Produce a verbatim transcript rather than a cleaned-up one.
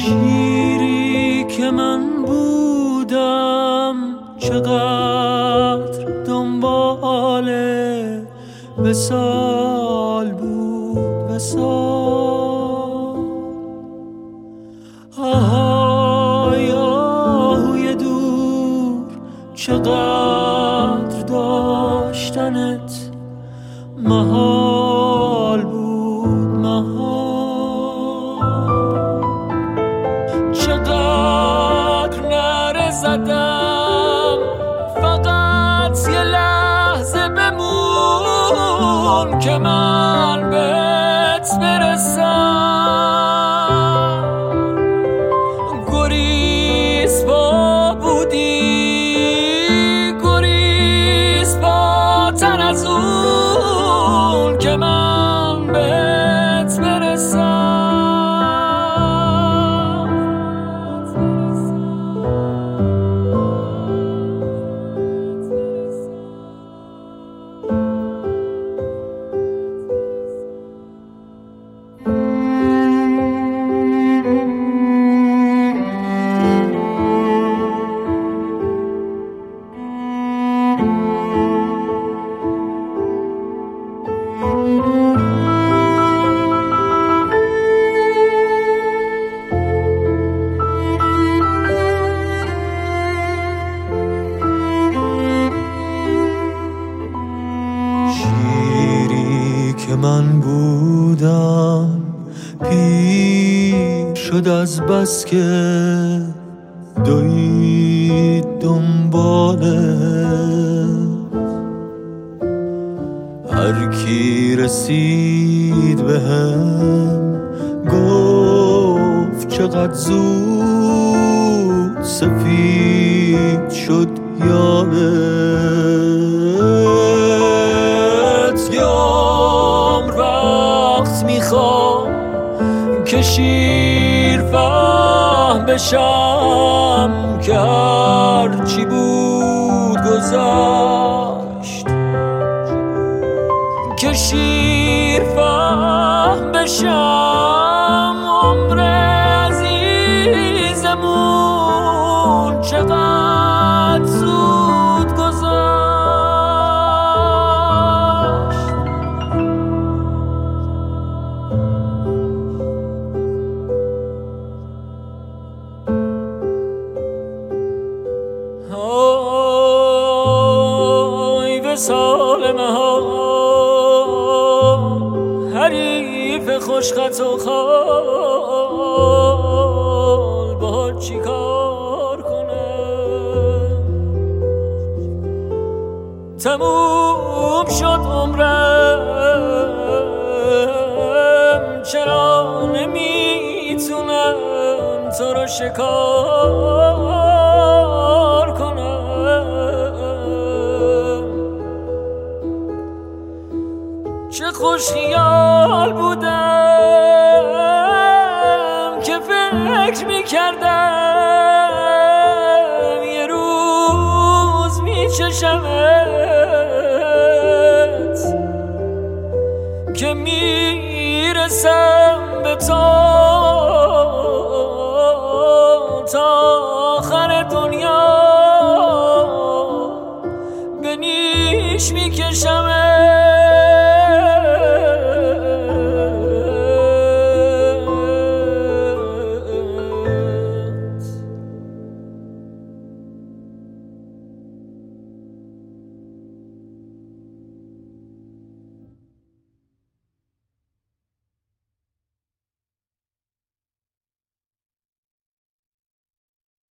شیری که من بودم چقدر دنبال وصال بود وصال. آهای آهوی دور چقدر داشتنت محال بود محال. چقدر نره زدم فقط یه لحظه بمون که من بهت برسم. گریز پا بودی گریز پا تر از اون که من بهت برسم. شیری که من بودم پیر شد از بس که دوید دنباله. هر کی رسید بهم گفت چقدر زود سفید شد یادت. یه عمر وقت میخوام که شیر فهم بشم که هر چی بود گذشت. که شیر فهم بشم عمر عزیزمون چقدر زود گذشت. آی وصال مهار حریف خوشخط و خال با چی کار کنم. تموم شد عمرم چرا نمیتونم تو رو شکار کنم. چه خوش خیال بودم که فکر میکردم یه روز میچشمت که میرسم به تو تا آخر دنیا به نیش میکشمت.